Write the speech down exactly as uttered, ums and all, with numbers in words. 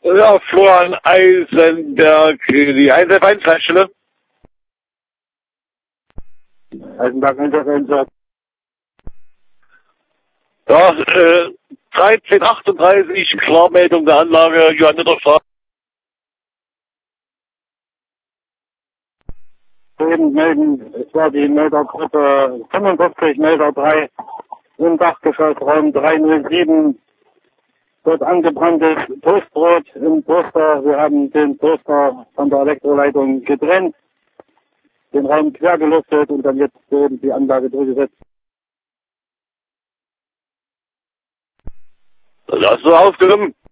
Ja, Florian Eisenberg, die eins F eins Leitstelle. Eisenberg eins F eins. Ja, äh, dreizehn achtunddreißig, Klarmeldung der Anlage, Johanniterstraße. Eben melden, es war die Meldergruppe fünfundfünfzig, Melder drei, im Dachgeschoss, Raum dreihundertsieben. Dort angebranntes Toastbrot im Toaster. Wir haben den Toaster von der Elektroleitung getrennt, den Raum quer gelüftet und dann jetzt eben die Anlage durchgesetzt. Das hast du aufgenommen.